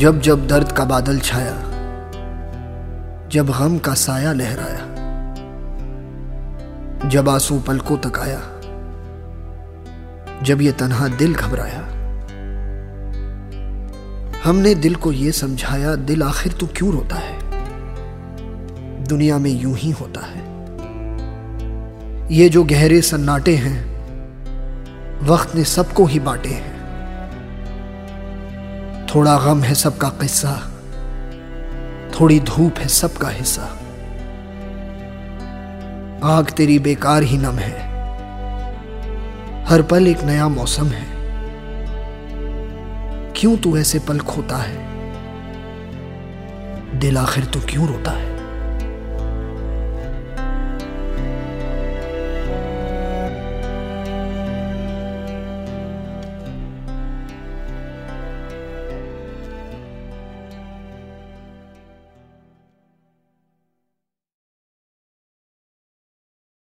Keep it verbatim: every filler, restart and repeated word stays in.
जब जब दर्द का बादल छाया, जब गम का साया लहराया, जब आंसू पलकों तक आया, जब ये तन्हा दिल घबराया, हमने दिल को ये समझाया, दिल आखिर तू क्यों रोता है, दुनिया में यूं ही होता है। ये जो गहरे सन्नाटे हैं, वक्त ने सबको ही बांटे हैं। थोड़ा गम है सबका किस्सा, थोड़ी धूप है सबका हिस्सा। आग तेरी बेकार ही नम है, हर पल एक नया मौसम है। क्यों तू ऐसे पल खोता है, दिल आखिर तू क्यों रोता है।